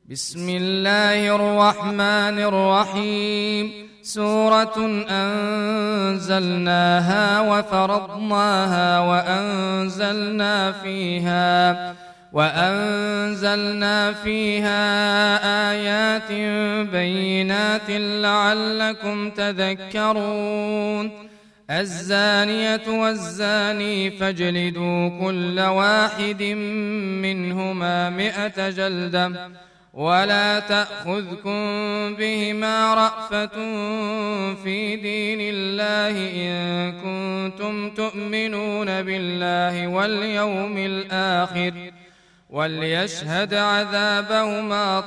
بسم الله الرحمن الرحيم. سورة أنزلناها وفرضناها وأنزلنا فيها آيات بينات لعلكم تذكرون. الزانية والزاني فاجلدوا كل واحد منهما 100 جلدة ولا تأخذكم بهما رأفة في دين الله إن كنتم تؤمنون بالله واليوم الآخر وليشهد عذابهما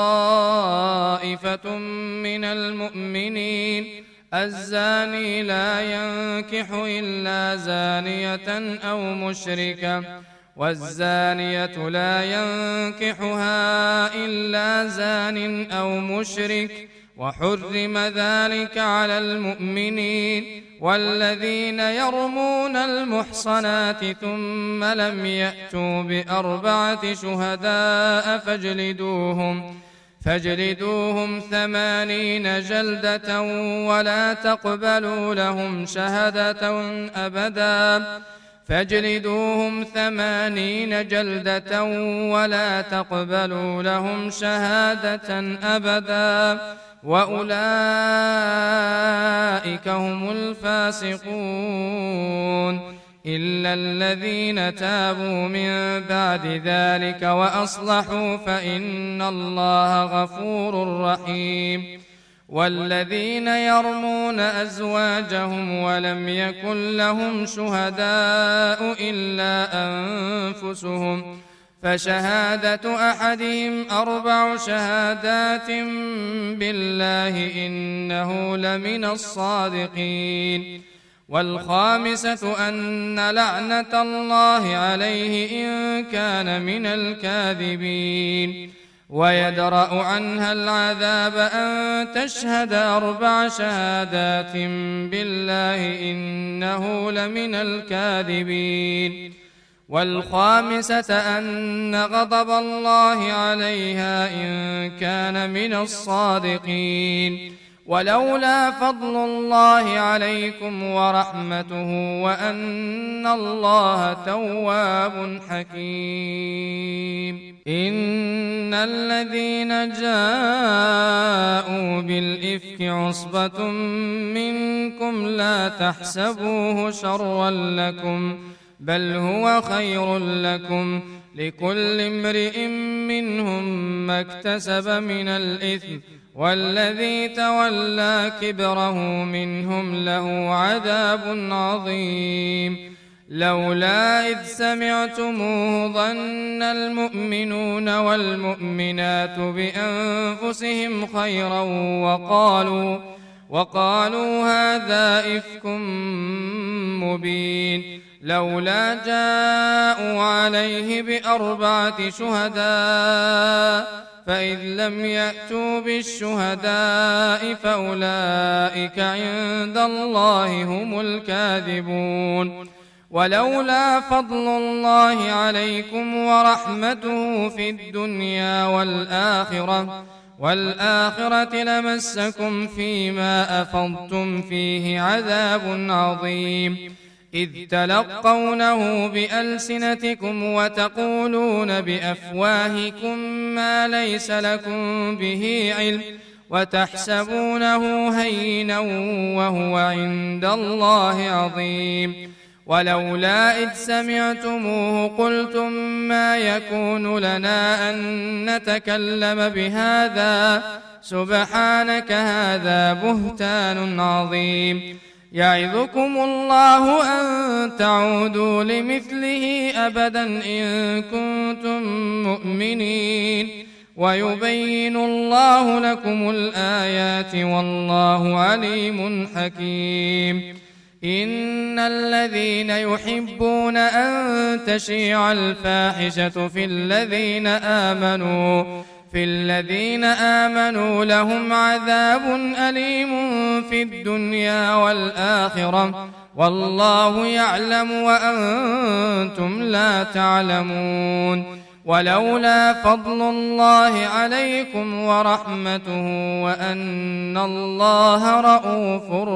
طائفة من المؤمنين. الزاني لا ينكح إلا زانية أو مشركة والزانية لا ينكحها إلا زان أو مشرك وحرم ذلك على المؤمنين. والذين يرمون المحصنات ثم لم يأتوا ب4 شهداء فاجلدوهم 80 جلدة ولا تقبلوا لهم شهادة أبدا. فاجلدوهم 80 جلدة ولا تقبلوا لهم شهادة أبدا وأولئك هم الفاسقون إلا الذين تابوا من بعد ذلك وأصلحوا فإن الله غفور رحيم. والذين يرمون أزواجهم ولم يكن لهم شهداء إلا أنفسهم فشهادة أحدهم 4 شهادات بالله إنه لمن الصادقين. والخامسة أن لعنة الله عليه إن كان من الكاذبين. ويدرأ عنها العذاب أن تشهد 4 شهادات بالله إنه لمن الكاذبين. والخامسة أن غضب الله عليها إن كان من الصادقين. ولولا فضل الله عليكم ورحمته وأن الله تواب حكيم. إن الذين جاءوا بالإفك عصبة منكم لا تحسبوه شرا لكم بل هو خير لكم لكل امرئ منهم ما اكتسب من الإثم والذي تولى كبره منهم له عذاب عظيم. لولا إذ سمعتموه ظن المؤمنون والمؤمنات بأنفسهم خيرا وقالوا هذا إفك مبين. لولا جاءوا عليه ب4 شهداء فإذ لم يأتوا بالشهداء فأولئك عند الله هم الكاذبون. ولولا فضل الله عليكم ورحمته في الدنيا والآخرة لمسكم فيما أفضتم فيه عذاب عظيم. إذ تلقونه بألسنتكم وتقولون بأفواهكم ما ليس لكم به علم وتحسبونه هينا وهو عند الله عظيم. ولولا إذ سمعتموه قلتم ما يكون لنا أن نتكلم بهذا سبحانك هذا بهتان عظيم. يعظكم الله أن تعودوا لمثله أبدا إن كنتم مؤمنين ويبين الله لكم الآيات والله عليم حكيم. إن الذين يحبون أن تشيع الفاحشة في الذين آمنوا لهم عذاب أليم في الدنيا والآخرة والله يعلم وأنتم لا تعلمون. ولولا فضل الله عليكم ورحمته وأن الله رءوف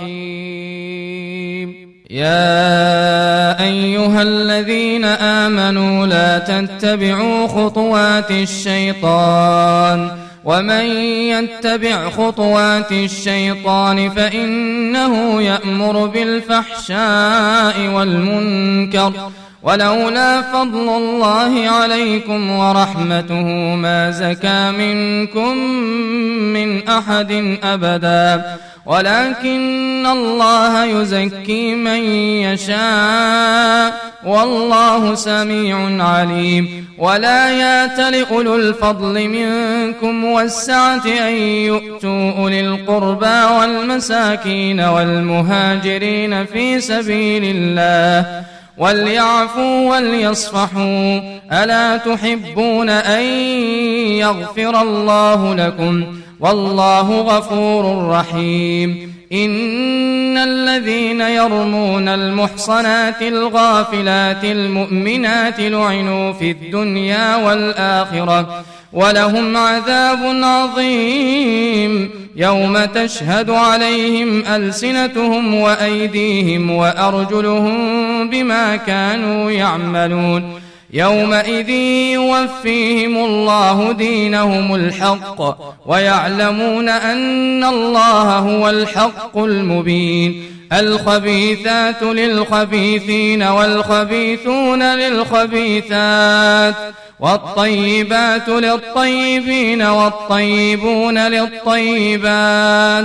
رحيم. يا أيها الذين آمنوا لا تتبعوا خطوات الشيطان ومن يتبع خطوات الشيطان فإنه يأمر بالفحشاء والمنكر ولولا فضل الله عليكم ورحمته ما زكى منكم من أحد أبدا ولكن الله يزكي من يشاء والله سميع عليم. ولا يأتل أولو الفضل منكم والسعة أن يؤتوا أولي القربى والمساكين والمهاجرين في سبيل الله وليعفوا وليصفحوا ألا تحبون أن يغفر الله لكم والله غفور رحيم. إن الذين يرمون المحصنات الغافلات المؤمنات لعنوا في الدنيا والآخرة ولهم عذاب عظيم يوم تشهد عليهم ألسنتهم وأيديهم وأرجلهم بما كانوا يعملون. يومئذ يوفيهم الله دينهم الحق ويعلمون أن الله هو الحق المبين. الخبيثات للخبيثين والخبيثون للخبيثات والطيبات للطيبين والطيبون للطيبات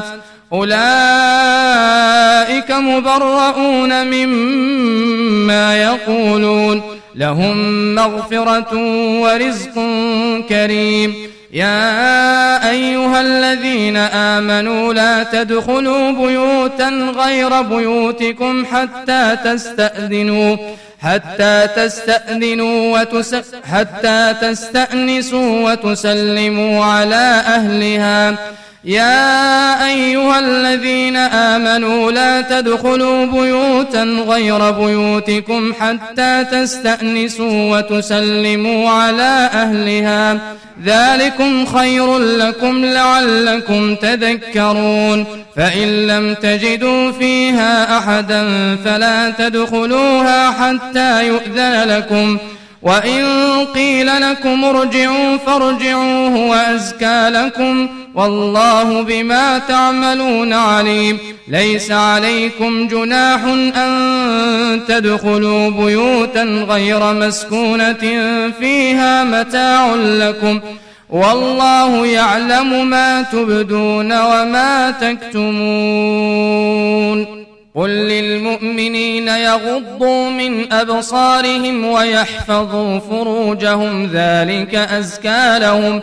أولئك مبرؤون مما يقولون لهم مغفرة ورزق كريم. يا أيها الذين آمنوا لا تدخلوا بيوتا غير بيوتكم حتى تستأنسوا وتسلموا على أهلها. يا أيها الذين آمنوا لا تدخلوا بيوتا غير بيوتكم حتى تستأنسوا وتسلموا على أهلها ذلكم خير لكم لعلكم تذكرون. فإن لم تجدوا فيها أحدا فلا تدخلوها حتى يؤذن لكم وإن قيل لكم ارجعوا فارجعوا هو أزكى لكم والله بما تعملون عليم. ليس عليكم جناح أن تدخلوا بيوتا غير مسكونة فيها متاع لكم والله يعلم ما تبدون وما تكتمون. قل للمؤمنين يغضوا من أبصارهم ويحفظوا فروجهم ذلك أزكى لهم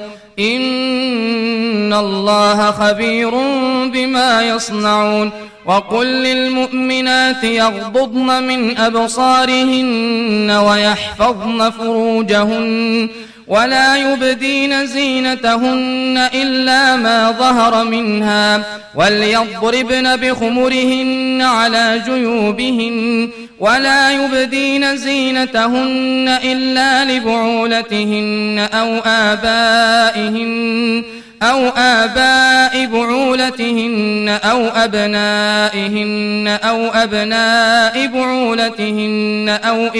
إن الله خبير بما يصنعون. وقل للمؤمنات يغضضن من أبصارهن ويحفظن فروجهن ولا يبدين زينتهن إلا ما ظهر منها وليضربن بخمرهن على جيوبهن ولا يبدين زينتهن إلا لبعولتهن أو آباء بعولتهن أو أبنائهن أو أبناء بعولتهن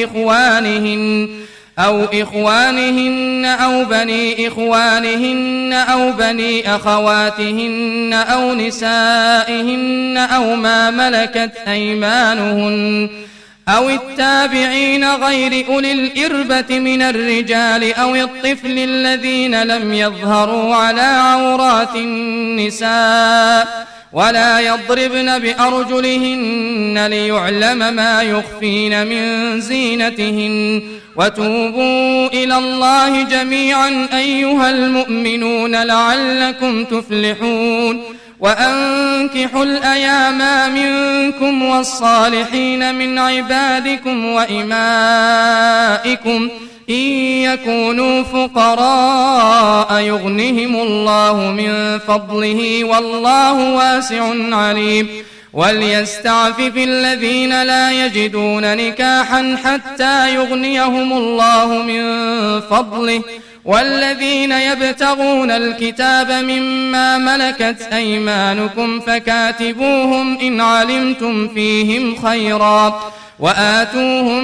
أو إخوانهن أو بني إخوانهن أو بني أخواتهن أو نسائهن أو ما ملكت أيمانهن أو التابعين غير أولي الإربة من الرجال أو الطفل الذين لم يظهروا على عورات النساء ولا يضربن بأرجلهن ليعلم ما يخفين من زينتهن. وتوبوا إلى الله جميعا أيها المؤمنون لعلكم تفلحون. وأنكحوا الأيام منكم والصالحين من عبادكم وإمائكم إن يكونوا فقراء يغنهم الله من فضله والله واسع عليم. وليستعفف الذين لا يجدون نكاحا حتى يغنيهم الله من فضله والذين يبتغون الكتاب مما ملكت أيمانكم فكاتبوهم إن علمتم فيهم خيرا وآتوهم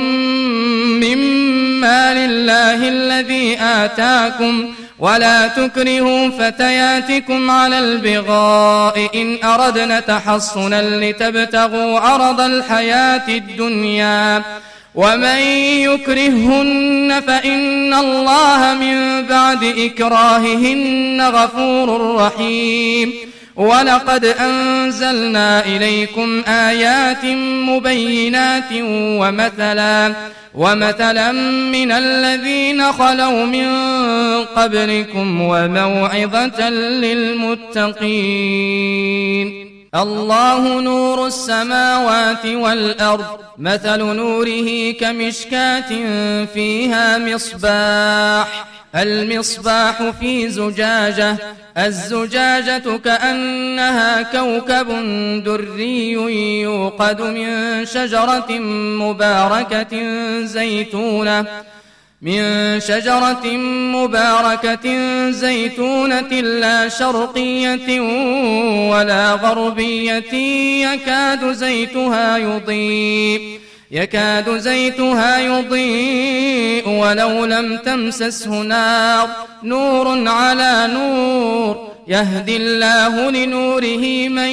مما لله الذي آتاكم ولا تكرهوا فتياتكم على البغاء إن أردنا تحصنا لتبتغوا عرض الحياة الدنيا ومن يكرههن فإن الله من بعد إكراههن غفور رحيم ولقد أنزلنا إليكم آيات مبينات ومثلا من الذين خلوا من قبلكم وموعظة للمتقين الله نور السماوات والأرض مثل نوره كمشكاة فيها المصباح في زجاجة الزجاجة كأنها كوكب دري يوقد من شجرة مباركة زيتونة لا شرقية ولا غربية يكاد زيتها يضيء ولو لم تمسسه نار نور على نور يهدي الله لنوره من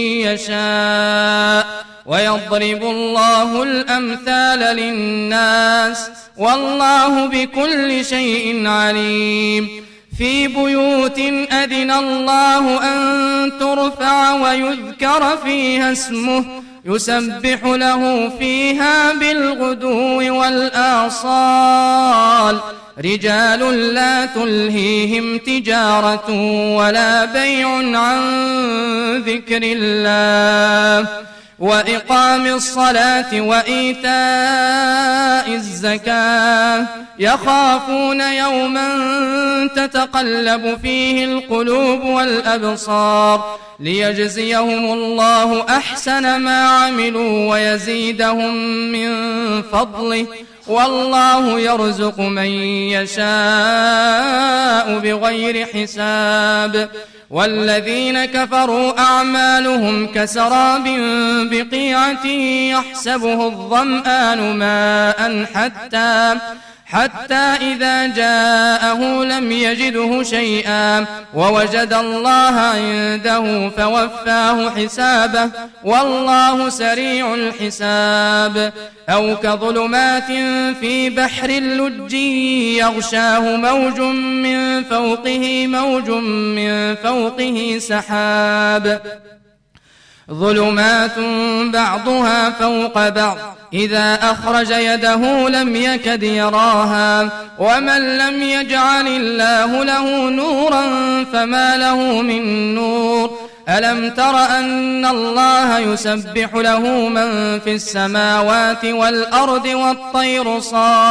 يشاء ويضرب الله الأمثال للناس والله بكل شيء عليم في بيوت أذن الله أن ترفع ويذكر فيها اسمه يسبح له فيها بالغدو والآصال رجال لا تلهيهم تجارة ولا بيع عن ذكر الله وإقام الصلاة وإيتاء الزكاة يخافون يوما تتقلب فيه القلوب والأبصار ليجزيهم الله أحسن ما عملوا ويزيدهم من فضله والله يرزق من يشاء بغير حساب والذين كفروا أعمالهم كسراب بقيعة يحسبه الظمآن ماء حتى إذا جاءه لم يجده شيئا ووجد الله عنده فوفاه حسابه والله سريع الحساب أو كظلمات في بحر اللج يغشاه موج من فوقه سحاب ظلمات بعضها فوق بعض إذا أخرج يده لم يكد يراها ومن لم يجعل الله له نورا فما له من نور ألم تر أن الله يسبح له من في السماوات والأرض والطير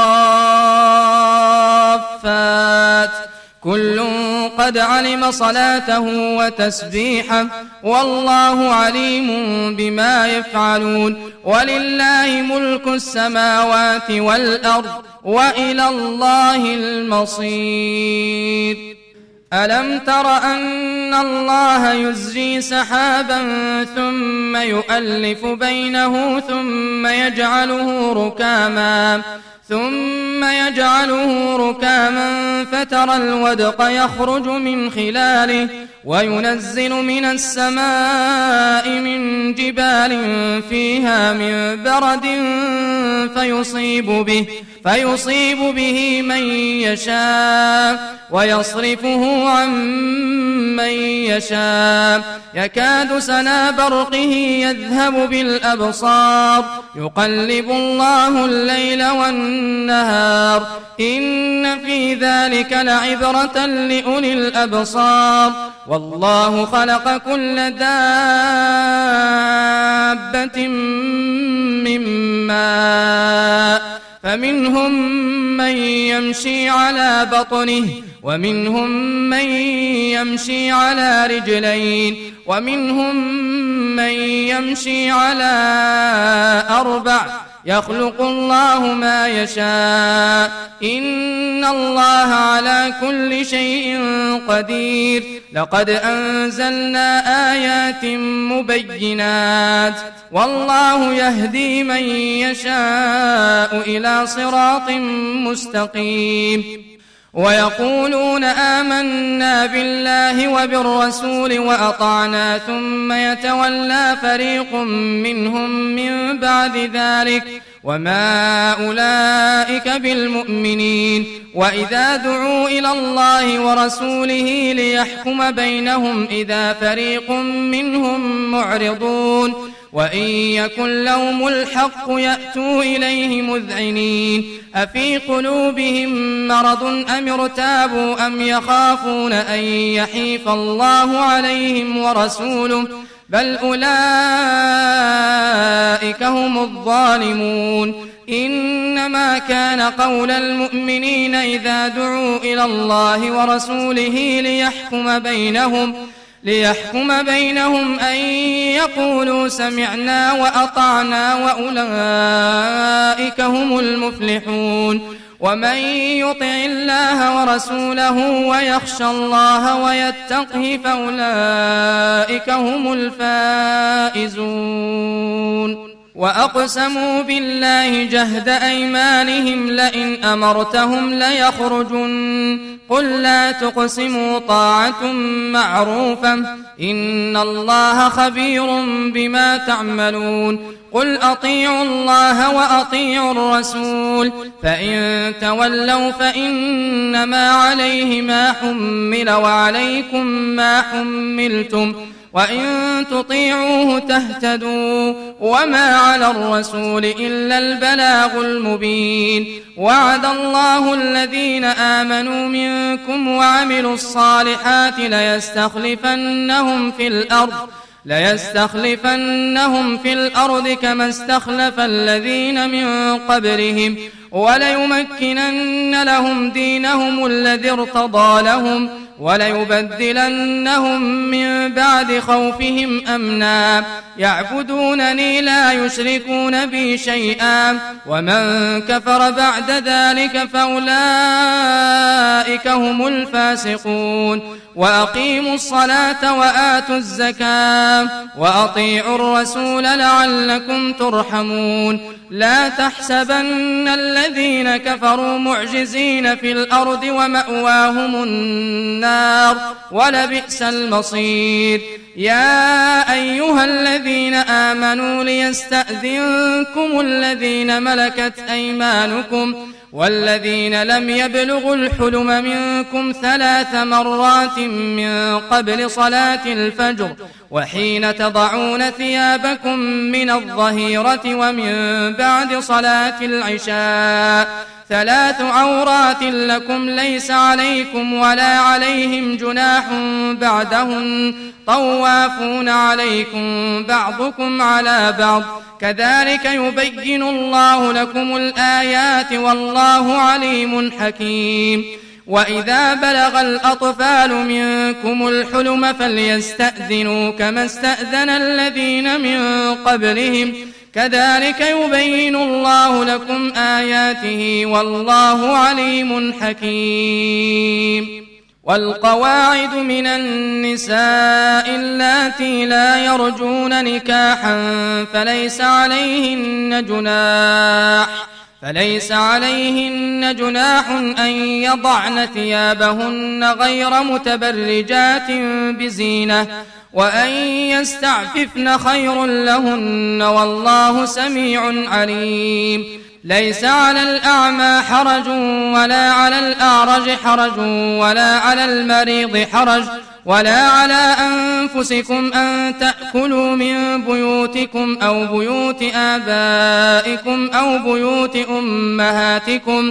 صافات كل قد علم صلاته وتسبيحه والله عليم بما يفعلون ولله ملك السماوات والأرض وإلى الله المصير ألم تر أن الله يزجي سحابا ثم يؤلف بينه ثم يجعله ركاما فترى الودق يخرج من خلاله وينزل من السماء من جبال فيها من برد فيصيب به من يشاء ويصرفه عن من يشاء يكاد سنا برقه يذهب بالأبصار يقلب الله الليل والنهار إن في ذلك لعبرة لأولي الأبصار والله خلق كل دابة من ماء فمنهم من يمشي على بطنه ومنهم من يمشي على رجلين ومنهم من يمشي على 4 يخلق الله ما يشاء إن الله على كل شيء قدير لقد أنزلنا آيات مبينات والله يهدي من يشاء إلى صراط مستقيم ويقولون آمنا بالله وبالرسول وأطعنا ثم يتولى فريق منهم من بعد ذلك وما أولئك بالمؤمنين وإذا دعوا إلى الله ورسوله ليحكم بينهم إذا فريق منهم معرضون وإن يكن لهم الحق يأتوا إليه مذعنين أفي قلوبهم مرض أم ارتابوا أم يخافون أن يحيف الله عليهم ورسوله بل أولئك هم الظالمون إنما كان قول المؤمنين إذا دعوا إلى الله ورسوله ليحكم بينهم أن يقولوا سمعنا وأطعنا وأولئك هم المفلحون ومن يطع الله ورسوله ويخشى الله ويتقه فأولئك هم الفائزون وأقسموا بالله جهد أيمانهم لئن أمرتهم ليخرجن قل لا تقسموا طاعة معروفة إن الله خبير بما تعملون قل أطيعوا الله وأطيعوا الرسول فإن تولوا فإنما عليه ما حمل وعليكم ما حملتم وإن تطيعوه تهتدوا وما على الرسول إلا البلاغ المبين وعد الله الذين آمنوا منكم وعملوا الصالحات ليستخلفنهم في الأرض كما استخلف الذين من قبلهم وليمكنن لهم دينهم الذي ارتضى لهم وليبدلنهم من بعد خوفهم أمنا يعبدونني لا يشركون بي شيئا ومن كفر بعد ذلك فأولئك هم الفاسقون وأقيموا الصلاة وآتوا الزكاة وأطيعوا الرسول لعلكم ترحمون لا تحسبن الذين كفروا معجزين في الأرض ومأواهم النار ولبئس المصير يا أيها الذين آمنوا ليستأذنكم الذين ملكت أيمانكم والذين لم يبلغوا الحلم منكم 3 مرات من قبل صلاة الفجر وحين تضعون ثيابكم من الظهيرة ومن بعد صلاة العشاء 3 عورات لكم ليس عليكم ولا عليهم جناح بعدهن طوافون عليكم بعضكم على بعض كذلك يبين الله لكم الآيات والله عليم حكيم وإذا بلغ الأطفال منكم الحلم فليستأذنوا كما استأذن الذين من قبلهم كذلك يبين الله لكم آياته والله عليم حكيم والقواعد من النساء اللاتي لا يرجون نكاحا فليس عليهن جناح أن يضعن ثيابهن غير متبرجات بزينة وأن يستعففن خير لهن والله سميع عليم ليس على الأعمى حرج ولا على الأعرج حرج ولا على المريض حرج ولا على أنفسكم أن تأكلوا من بيوتكم أو بيوت آبائكم أو بيوت أمهاتكم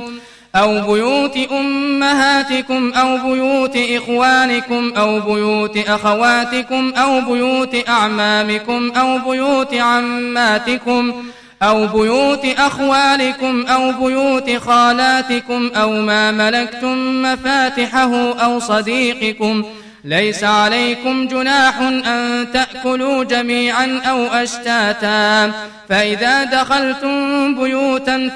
أو بيوت إخوانكم أو بيوت أخواتكم أو بيوت أعمامكم أو بيوت عماتكم أو بيوت أخوالكم أو بيوت خالاتكم أو ما ملكتم مفاتحه أو صديقكم ليس عليكم جناح أن تأكلوا جميعا أو أشتاتا فإذا دخلتم بيوتا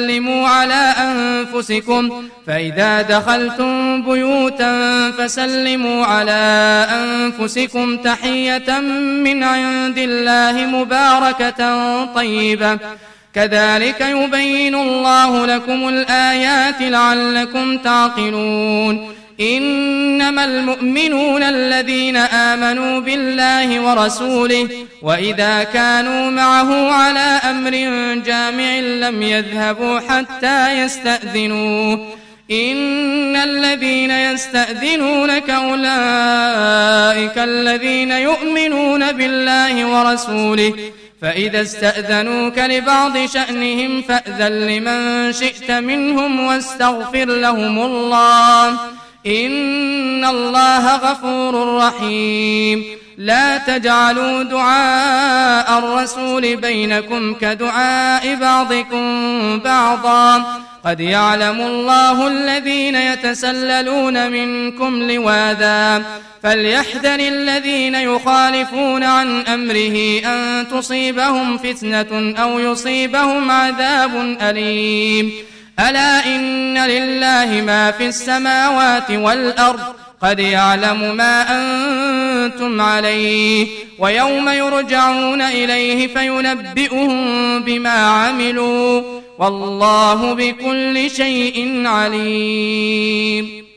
فسلموا على أنفسكم تحية من عند الله مباركة طيبة كذلك يبين الله لكم الآيات لعلكم تعقلون إنما المؤمنون الذين آمنوا بالله ورسوله وإذا كانوا معه على أمر جامع لم يذهبوا حتى يستأذنوه إن الذين يستأذنونك أولئك الذين يؤمنون بالله ورسوله فإذا استأذنوك لبعض شأنهم فأذن لمن شئت منهم واستغفر لهم الله إن الله غفور رحيم لا تجعلوا دعاء الرسول بينكم كدعاء بعضكم بعضا قد يعلم الله الذين يتسللون منكم لواذا فليحذر الذين يخالفون عن أمره أن تصيبهم فتنة أو يصيبهم عذاب أليم ألا إن لله ما في السماوات والأرض قد يعلم ما أنتم عليه ويوم يرجعون إليه فينبئهم بما عملوا والله بكل شيء عليم